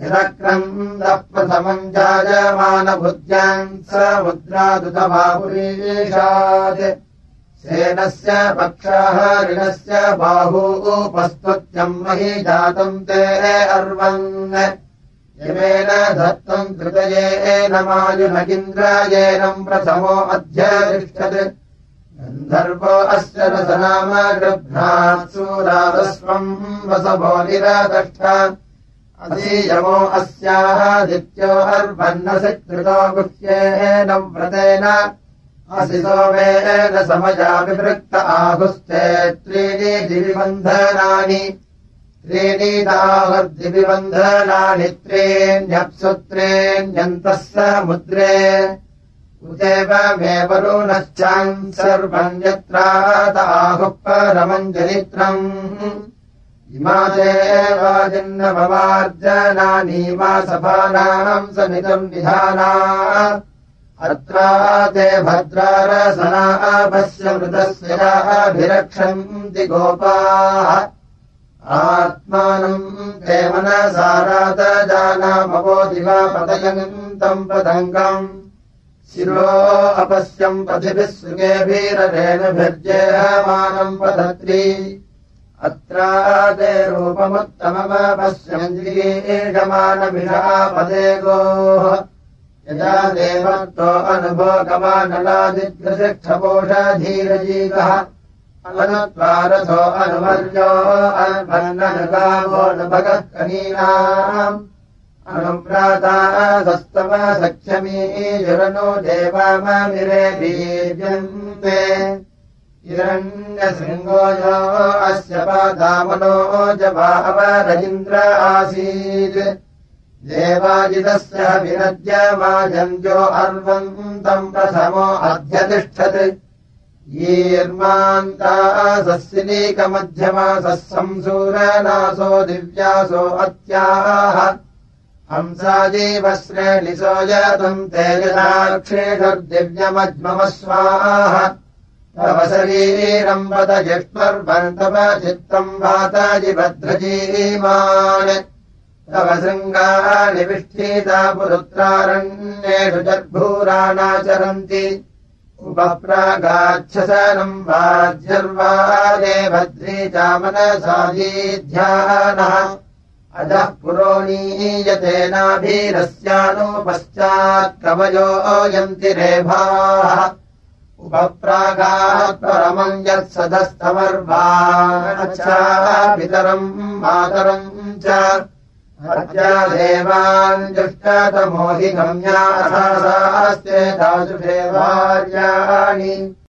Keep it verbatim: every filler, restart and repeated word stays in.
यदक्रन्दः प्रथमम् जायमानभुज्याम् समुद्रादुतबाहुरीशात् सेनस्य पक्षाः ऋणस्य बाहू उपस्तुत्यम् मही जातम् ते अर्वन् यमेन दत्तम् कृतयेन मायुनगिन्द्रायेनम् प्रथमो अध्यतिष्ठत् गन्धर्वो अस्य रसनाम गृभ्रात् सूरादस्वम् वसवो निरादष्ट अधीयमो अस्यादित्यो अर्वन्नसि कृतो गुह्येन व्रतेन असि सोमेन समया विवृक्त आहुस्ते त्रीणि दिविबन्धनानि त्रीणि दाहर्दिविबन्धनानि त्रीण्यप्सु त्रीण्यन्तः समुद्रे उदेव मे वरुणश्चान् सर्वम् यत्रादाहुः परमम् जनित्रम् इमा देवाजिन्नवमार्जनानि मा सभानाम् समितम् विधाना अत्रा ते भद्रारसना पश्य मृतस्य अभिरक्षन्ति गोपाः आत्मानम् ते मनसारातजानामवो दिवा पतयन्तम् पतङ्गम् शिरो अपश्यम् पथिभिः सुखेभिररेणुभिर्जेहमानम् पतत्री अत्रा ते रूपमुत्तममपश्यम् जीषमानभिषापदे गोः यदा देवत्तो अनुभोगमानलादिग्रशिक्षपोषधीरजीवः अनुत्वारथो अनुवर्यो अन्वन्ननुगावो न भगः कनीनाम् अनुव्राता सस्तव सख्यमीयुरनो देवाममिरे बीजन्ते हिरण्यशृङ्गो यो अस्य पादामनो जवावरजिन्द्र आसीत् देवाजितस्य विरज्यमाजन्यो अर्वन्तम् प्रथमो अध्यतिष्ठत् यीर्मान्तासस्यलीकमध्यमासः संसूरनासो दिव्यासो अत्याह हंसाजीवश्रेणिसो यतम् ते यदाक्षेषुर्दिव्यमज्ममस्वाह तव शरीरम् वद जिष्मर्वन्तव चित्तम् वाताजिभद्रजीमान् तव शृङ्गानि विष्ठीता पुरुत्रारण्येषु जर्भूराणाचरन्ति उपप्रागाच्छसनम् वाज्यर्वादे भद्री चामनसादीध्यानः अजः पुरोणीयतेनाभीरस्यानुपश्चात् कवयो यन्ति रेभाः उपप्रागात् परमम् यत्सदस्तमर्वाच्चा पितरम् मातरम् च हत्या देवान् जुष्टतमो हि गम्या अथासास्ते तादृशे भार्याणि